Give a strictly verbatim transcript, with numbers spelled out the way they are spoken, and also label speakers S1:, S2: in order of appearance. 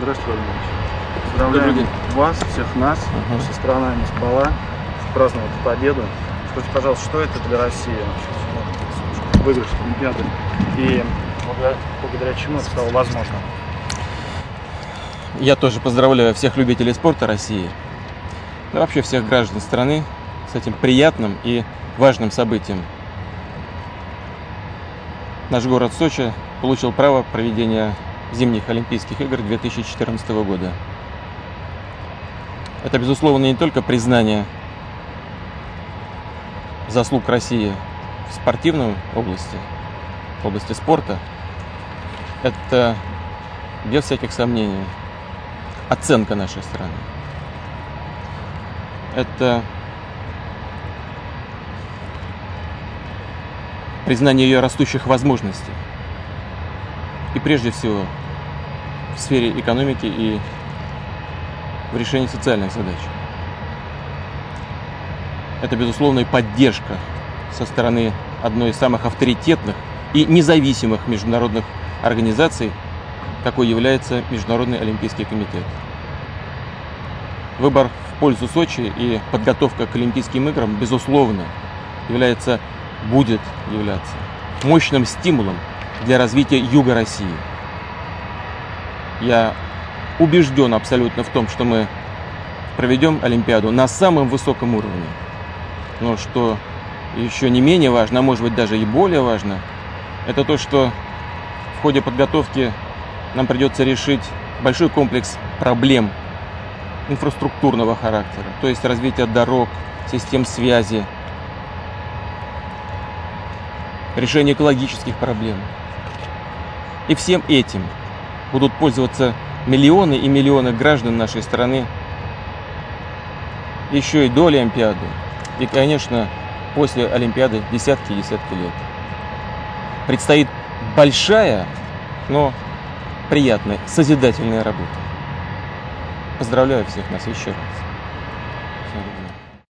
S1: Здравствуйте, Владимир Ильич.
S2: Добрый
S1: Поздравляем
S2: день.
S1: вас, всех нас,
S2: Ага.
S1: вся страна не спала, праздновала победу. Скажите, пожалуйста, что это для России? Выигрыш Олимпиады. И благодаря, благодаря чему это стало возможным?
S2: Я тоже поздравляю всех любителей спорта России, да вообще всех граждан страны с этим приятным и важным событием. Наш город Сочи получил право проведения зимних Олимпийских игр две тысячи четырнадцатого года. Это, безусловно, не только признание заслуг России в спортивной области, в области спорта. Это, без всяких сомнений, оценка нашей страны. Это признание ее растущих возможностей. И прежде всего в сфере экономики и в решении социальных задач. Это, безусловно, и поддержка со стороны одной из самых авторитетных и независимых международных организаций, какой является Международный олимпийский комитет. Выбор в пользу Сочи и подготовка к Олимпийским играм, безусловно, является, будет являться мощным стимулом для развития юга России. Я убежден абсолютно в том, что мы проведем Олимпиаду на самом высоком уровне. Но что еще не менее важно, а может быть даже и более важно, это то, что в ходе подготовки нам придется решить большой комплекс проблем инфраструктурного характера, то есть развитие дорог, систем связи, решение экологических проблем. И всем этим будут пользоваться миллионы и миллионы граждан нашей страны еще и до Олимпиады. И, конечно, после Олимпиады десятки и десятки лет. Предстоит большая, но приятная, созидательная работа. Поздравляю всех нас еще раз.